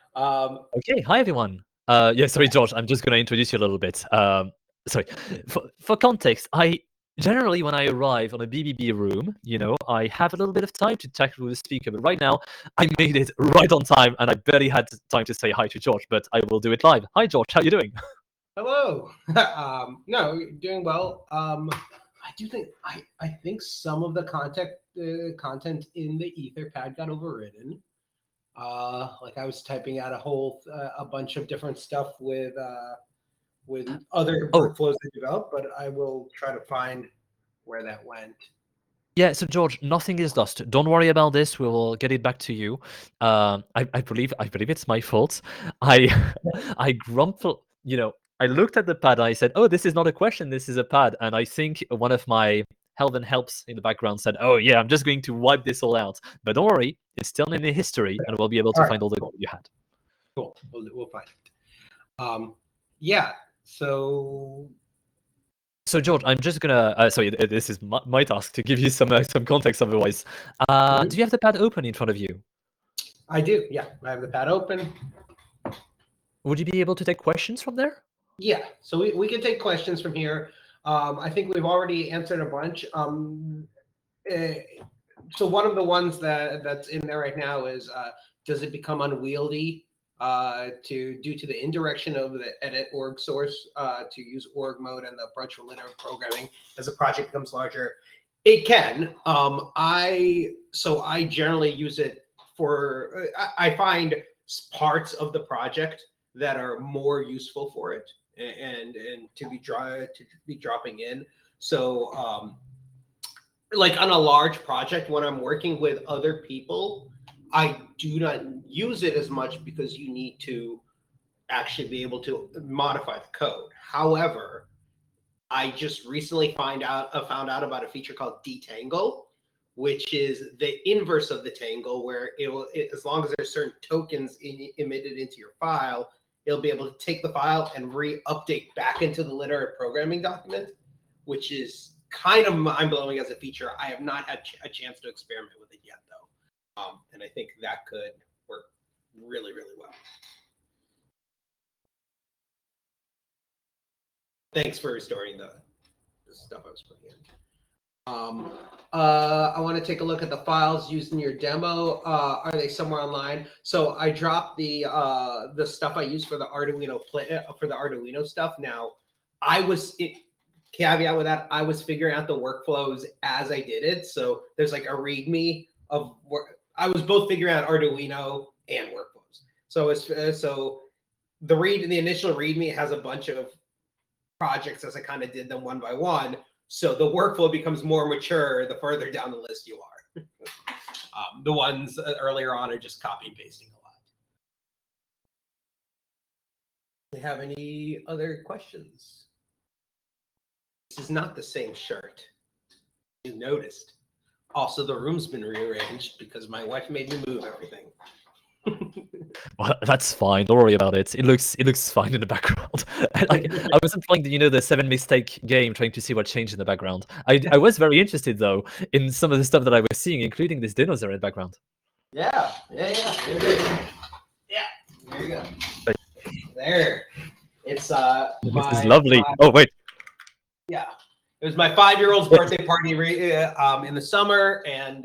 Okay, hi everyone. Yeah, sorry, George. I'm just gonna introduce you a little bit. Sorry. For context, I generally when I arrive on a BBB room, I have a little bit of time to chat with the speaker. But right now, I made it right on time, and I barely had time to say hi to George. But I will do it live. Hi, George. How you doing? Hello. No, you're doing well. I do think I think some of the content in the Etherpad got overridden. Like I was typing out a bunch of different stuff with other Oh, workflows I developed, but I will try to find where that went. yeah. So, George, nothing is lost. Don't worry about this. We will get it back to you. I believe it's my fault. I I grumbled. I looked at the pad and I said, "Oh, this is not a question. This is a pad." And I think one of my Helven helps in the background said, "Oh, yeah, I'm just going to wipe this all out." But don't worry, it's still in the history, and we'll be able All to right, find all the code you had. cool. We'll find it. Yeah. So So, George, I'm just gonna. Sorry, this is my task to give you some context. Otherwise, mhm. do you have the pad open in front of you? I do. Yeah, I have the pad open. Would you be able to take questions from there? Yeah, so we can take questions from here. I think we've already answered a bunch. Eh, so one of the ones that's in there right now is does it become unwieldy due to the indirection of the edit org source to use org mode and the branch linear programming as the project becomes larger? It can. I generally use it for. I find parts of the project that are more useful for it and to be dropping in. So like on a large project when I'm working with other people, I do not use it as much because you need to actually be able to modify the code. However, I just recently found out about a feature called detangle, which is the inverse of the tangle, where as long as there's certain tokens emitted into your file, it'll be able to take the file and re-update back into the literate programming document, which is kind of mind blowing as a feature. I have not had a chance to experiment with it yet, though, and I think that could work really, really well. Thanks for restoring the stuff I was putting in. I want to take a look at the files used in your demo. Are they somewhere online? So I dropped the stuff I use for the Arduino stuff. Now, caveat with that, I was figuring out the workflows as I did it. So there's like a README of work. I was both figuring out Arduino and workflows. So the initial README has a bunch of projects as I kind of did them one by one. So the workflow becomes more mature the further down the list you are. The ones earlier on are just copy and pasting a lot. Do you have any other questions? This is not the same shirt. You noticed. Also, the room's been rearranged because my wife made me move everything. Well, that's fine. Don't worry about it. It looks fine in the background. Like I wasn't playing the 7 mistake game, trying to see what changed in the background. I was very interested though in some of the stuff that I was seeing, including this dinosaur in the background. Yeah. Yeah. There you go. But There. It's this is lovely. Oh wait. yeah. It was my 5-year-old's birthday party in the summer, and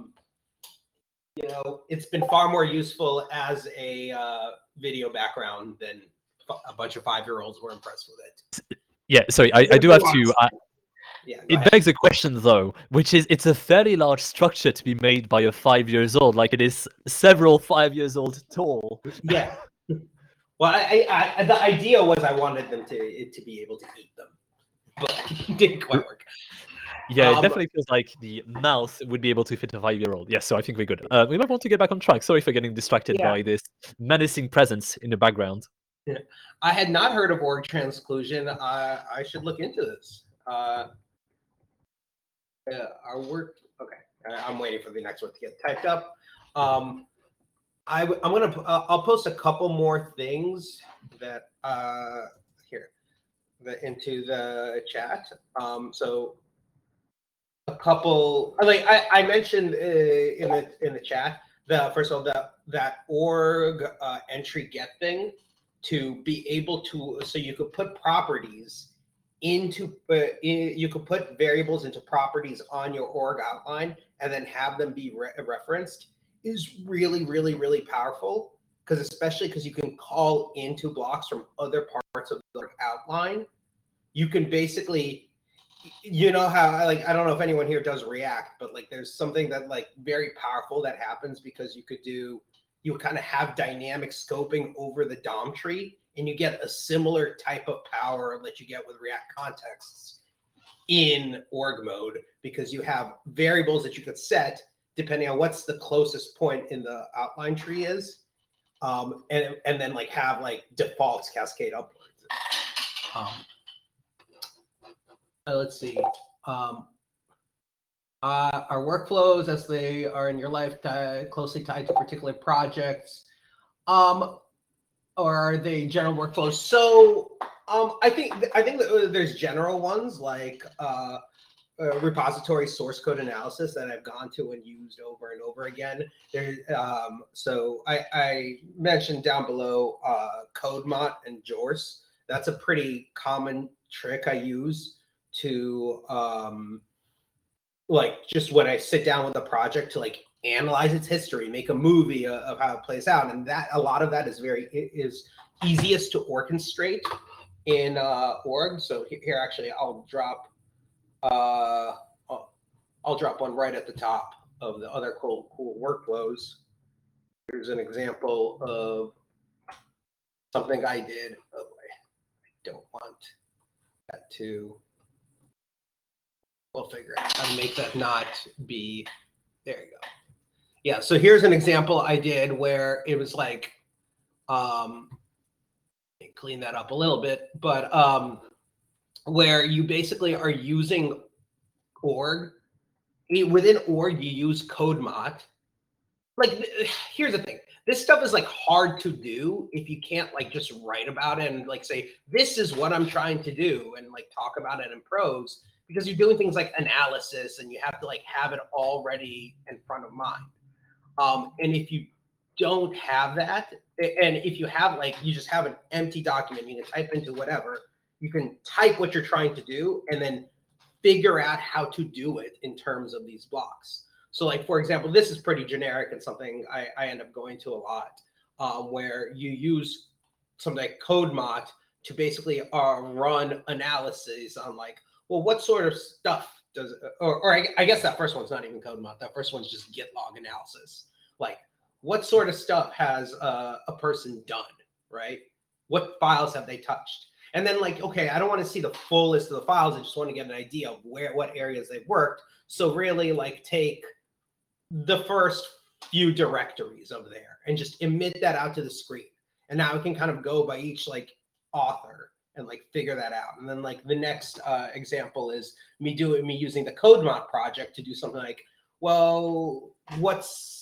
it's been far more useful as a video background than a bunch of 5-year-olds were impressed with it. Yeah. Sorry. I do have to. Yeah, go It ahead. begs a question though, which is it's a fairly large structure to be made by a 5 years old. Like it is several 5 years old tall. Yeah. Well, the idea was I wanted them to be able to eat them, but it didn't quite work. Yeah, it definitely feels like the mouth would be able to fit a 5-year-old. Yes, so I think we're good. We might want to get back on track. Sorry for getting distracted Yeah. by this menacing presence in the background. I had not heard of org transclusion. I should look into this. Our work. Okay, I'm waiting for the next one to get typed up. I'll post a couple more things that here into the chat. So a couple, like I mentioned in the chat, first of all, that org entry get thing to be able to, so you could put properties into, you could put variables into properties on your org outline and then have them be referenced is really, really, really powerful. Because especially because you can call into blocks from other parts of the outline, you can basically, you know how, like, I don't know if anyone here does React, but like there's something that like very powerful that happens because you kind of have dynamic scoping over the DOM tree, and you get a similar type of power that you get with React contexts in org mode, because you have variables that you could set depending on what's the closest point in the outline tree is. And then like have like defaults cascade upwards. Let's see. Our workflows as they are in your life closely tied to particular projects, or are they general workflows? So I think that there's general ones like repository source code analysis that I've gone to and used over and over again. There, so I mentioned down below CodeMot and JORS. That's a pretty common trick I use to like just when I sit down with a project to like analyze its history, make a movie of how it plays out, and that a lot of that is easiest to orchestrate in org. So here actually I'll drop one right at the top of the other cool workflows. Here's an example of something I did. Oh, I don't want that to. We'll figure out how to make that not be. There you go. Yeah. So here's an example I did where it was like, clean that up a little bit, but where you basically are using org. Within org, you use CodeMot. Like, here's the thing. This stuff is like hard to do if you can't like just write about it and like say, this is what I'm trying to do and like talk about it in prose, because you're doing things like analysis and you have to like have it already in front of mind. And if you don't have that, and if you have like, you just have an empty document, you can type into whatever, you can type what you're trying to do and then figure out how to do it in terms of these blocks. So like, for example, this is pretty generic and something I end up going to a lot, where you use something like CodeMot to basically run analyses on like, well, what sort of stuff does, or I guess that first one's not even CodeMot. That first one's just git log analysis. Like, what sort of stuff has a person done, right? What files have they touched? And then like, okay, I don't want to see the full list of the files. I just want to get an idea of what areas they've worked. So really like take the first few directories of there and just emit that out to the screen. And now I can kind of go by each like author and like figure that out. And then like the next example is me using the CodeMot project to do something like, well, let's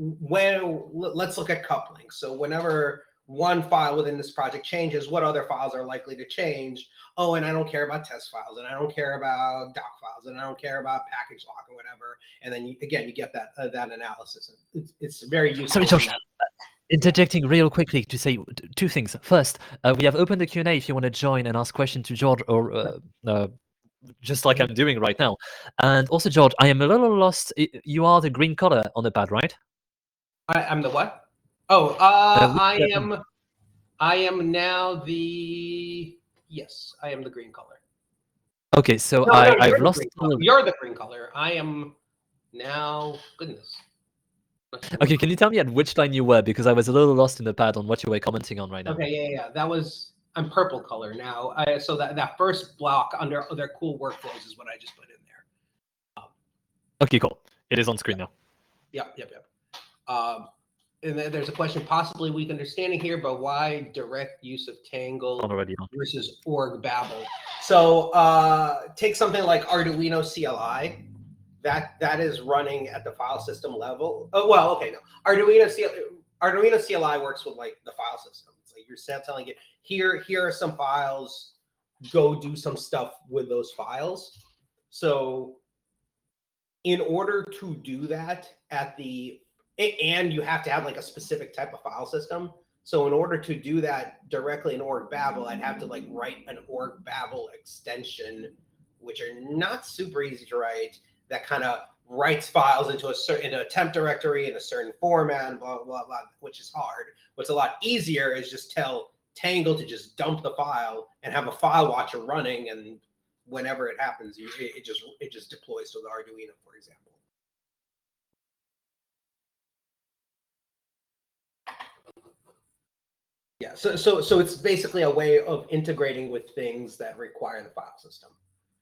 look at coupling. So whenever one file within this project changes, what other files are likely to change? Oh, and I don't care about test files, and I don't care about doc files, and I don't care about package lock or whatever. And then you get that analysis. It's very useful. Sorry, Josh. Interjecting real quickly to say two things. First, we have opened the Q&A if you want to join and ask questions to George, or just like I'm doing right now. And also, George, I am a little lost. You are the green color on the pad, right? I'm the what? Oh, I am now the, yes, I am the green color. Okay, so I've lost. You're the green color. I am now, goodness. Okay, can you tell me at which line you were? Because I was a little lost in the pad on what you were commenting on right now. Okay, yeah. That was, I'm purple color now. So that first block under other cool workflows is what I just put in there. Okay, cool. It is on screen now. Yep. And then there's a question, possibly weak understanding here, but why direct use of Tangle versus org Babel? So take something like Arduino CLI. That is running at the file system level. Oh, well, okay, no. Arduino CLI works with like the file system. It's like you're telling it, here are some files, go do some stuff with those files. So in order to do that at the and you have to have like a specific type of file system. So in order to do that directly in org babel, I'd have to like write an org babel extension, which are not super easy to write, that kind of writes files into a temp directory in a certain format, blah blah blah, which is hard. What's a lot easier is just tell Tangle to just dump the file and have a file watcher running, and whenever it happens, it just deploys to the Arduino, for example. Yeah, so it's basically a way of integrating with things that require the file system.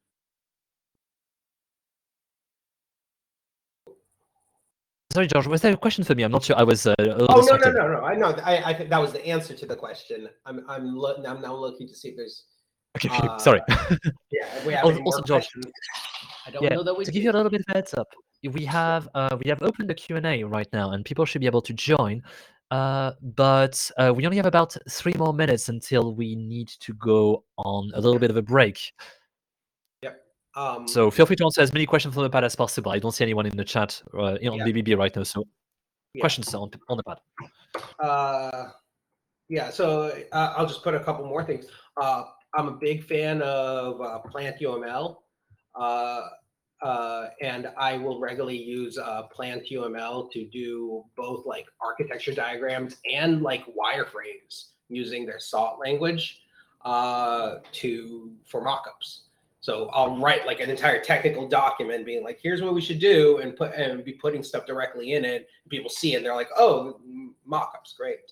Sorry, George, was there a question for me? I'm not sure. I was a little Oh, distracted. no. I know. I think that was the answer to the question. I'm now looking to see if there's. Okay, sorry. Yeah, if we have Also, any more George, questions. I don't yeah, know that we to give you a do. little bit of heads up, we have opened the Q&A right now, and people should be able to join. But we only have about 3 more minutes until we need to go on a little bit of a break. Yep. So feel free to answer as many questions from the pad as possible. I don't see anyone in the chat on Yeah. BBB right now, so Yeah. questions on the pad. Yeah. So I'll just put a couple more things. I'm a big fan of PlantUML, and I will regularly use PlantUML to do both like architecture diagrams and like wireframes using their SALT language for mockups. So I'll write like an entire technical document being like, here's what we should do, and be putting stuff directly in it. People see it and they're like, oh, mockups, great.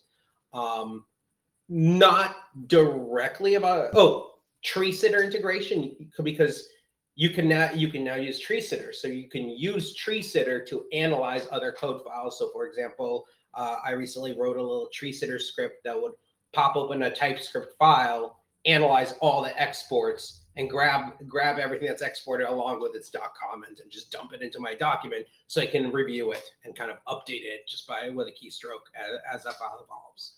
Not directly about tree sitter integration, because you can now use tree sitter. So you can use tree sitter to analyze other code files. So for example, I recently wrote a little tree sitter script that would pop open a TypeScript file, analyze all the exports, and grab everything that's exported along with its .comment and just dump it into my document so I can review it and kind of update it just with a keystroke as that file evolves.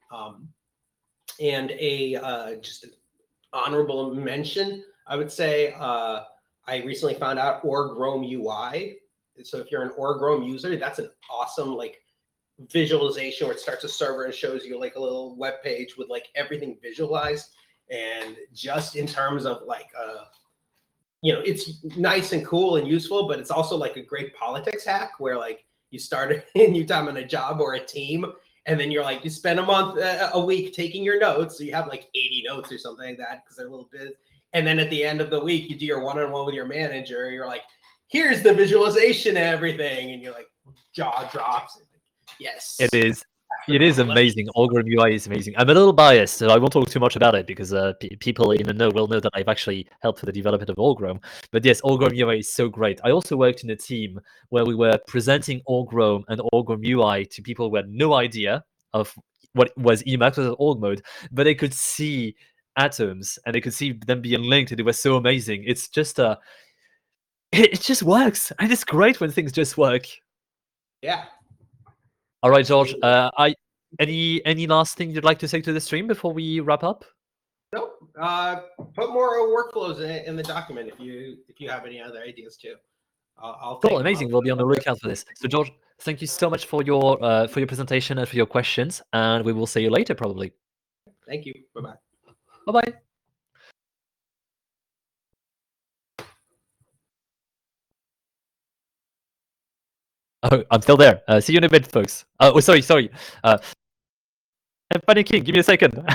And just an honorable mention, I would say, I recently found out OrgRoam UI. So if you're an OrgRoam user, that's an awesome like visualization where it starts a server and shows you like a little web page with like everything visualized. And just in terms of like, it's nice and cool and useful, but it's also like a great politics hack where like you start a new time on a job or a team, and then you're like, you spend a week taking your notes. So you have like 80 notes or something like that because they're a little bit. And then at the end of the week, you do your one-on-one with your manager. You're like, here's the visualization and everything. And you're like, jaw drops. Yes. It is amazing. OrgRoam UI is amazing. I'm a little biased, so I won't talk too much about it because people in the know will know that I've actually helped with the development of OrgRoam. But yes, OrgRoam UI is so great. I also worked in a team where we were presenting OrgRoam and OrgRoam UI to people who had no idea of what was Emacs or org mode, but they could see atoms and they could see them being linked, and it was so amazing. It's just it just works, and it's great when things just work. Yeah. All right, George. Any last thing you'd like to say to the stream before we wrap up? Nope. Put more workflows in the document if you have any other ideas too. I'll cool, amazing. We'll be on the lookout for this. So, George, thank you so much for your presentation and for your questions, and we will see you later, probably. Thank you. Bye-bye. Bye-bye. Oh, I'm still there. See you in a bit, folks. Oh, sorry. I'm panicking. Give me a second.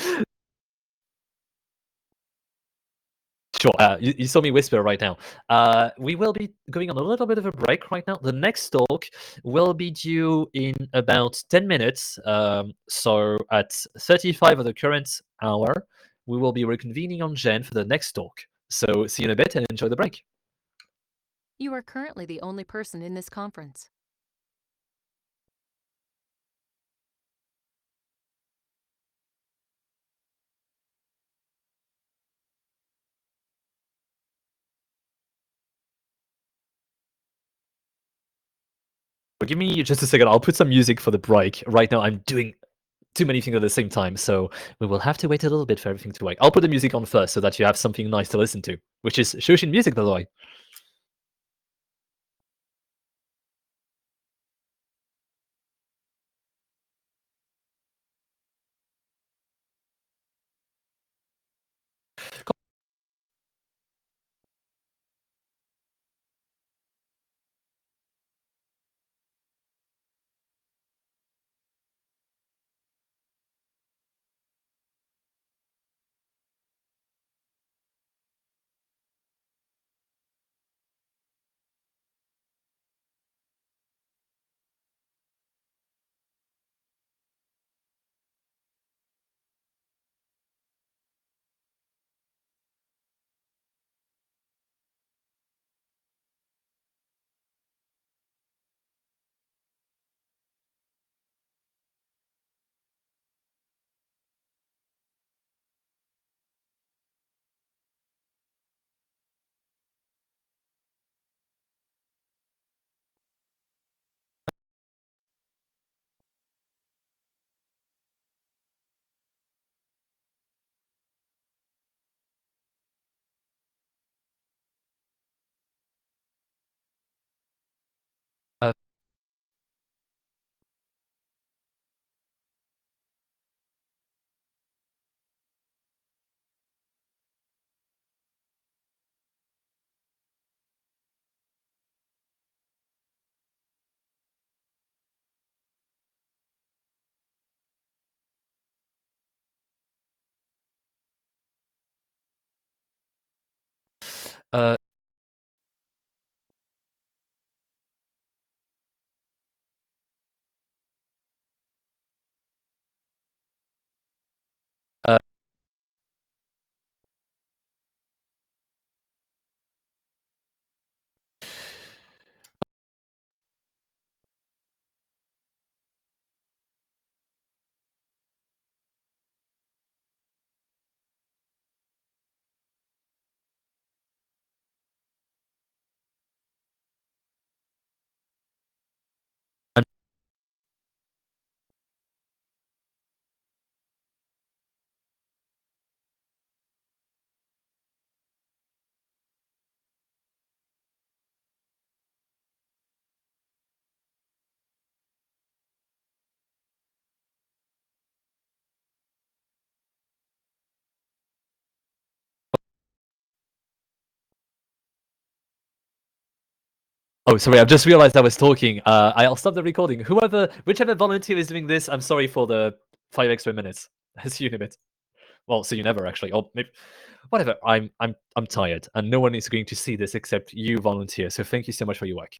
Sure. You saw me whisper right now. We will be going on a little bit of a break right now. The next talk will be due in about 10 minutes. So at 35 of the current hour, we will be reconvening on Gen for the next talk. So see you in a bit and enjoy the break. You are currently the only person in this conference. Give me just a second. I'll put some music for the break. Right now, I'm doing too many things at the same time, so we will have to wait a little bit for everything to work. I'll put the music on first so that you have something nice to listen to, which is Shoshin music, by the way. Oh, sorry, I've just realized I was talking. I'll stop the recording. Whichever volunteer is doing this, I'm sorry for the 5 extra minutes. See you in a bit. Well, see you never actually. Or maybe, whatever. I'm tired, and no one is going to see this except you, volunteer. So thank you so much for your work.